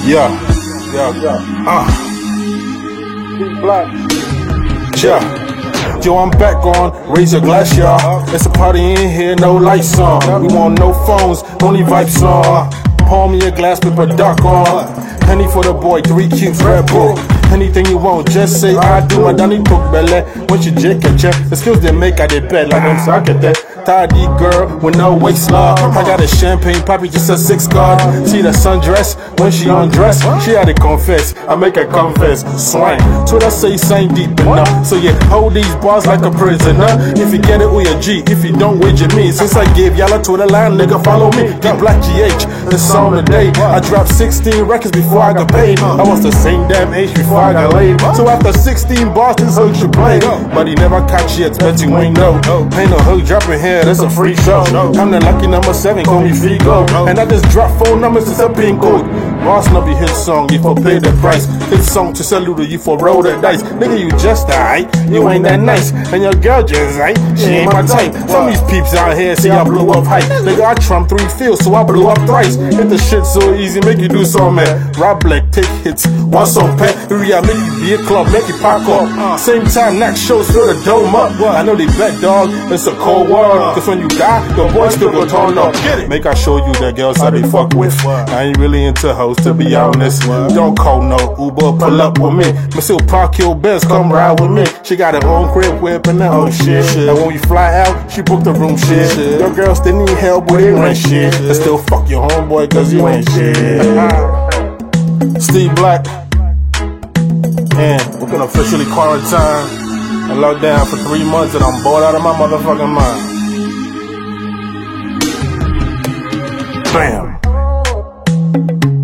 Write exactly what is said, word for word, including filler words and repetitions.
Yeah, yeah, yeah. Uh. Steve Black. Yeah. Yo, I'm back on Raise Your Glass, y'all. It's a party in here, no lights on. We want no phones, only vibes on. Pour me a glass, put a dark on. Henny for the boy, three cubes, Red Bull. Anything you want, just say I do. My Danny took belly. When she jake a check, the skills they make at the bed like them socket that. Tidy girl with no waistline. I got a champagne poppy, just a six guard. See the sundress when she undress. She had to confess, I make her confess. Swine, so that say sign deep enough. So you hold these bars like a prisoner. If you get it with your G, if you don't wager me. Since I gave y'all a to the line, nigga follow me. Get Black G H, this song today. I dropped sixteen records before I got paid. I was the same damn age before I got laid. So after sixteen bars, this hook should play. But he never catch yet, bet you ain't know. Ain't no hook dropping here, that's a free show. I'm the lucky number seven, call me Figo. And I just drop phone numbers, it's a pin code. Boss no be hit song, you for pay the price. Hit song to salute you for roll the dice. Nigga, you just alright, you ain't that nice. And your girl just ain't, she ain't my type. Some of these peeps out here see I blew up hype. Nigga, I trump three fields, so I blew up thrice. Hit the shit so easy, make you do so man. Rob Black, take hits, one song pet. Ria, make you be a club, make you pop up. Same time, knock shows, fill the dome up. I know they bet, dog, it's a cold world. Cause when you die, the boys still go turn up. Make I show you the girls I be fuck with. I ain't really into hoes, to be honest. Don't call no Uber, pull up with me. Me still park your best, come ride with me. She got her own crib, whip and that whole shit. And when we fly out, she booked the room shit. Your girls still need help with it rent shit. And still fuck your homeboy cause you ain't shit. Steve Black. And we're gonna officially quarantine and lock down for three months and I'm bored out of my motherfucking mind. Bam.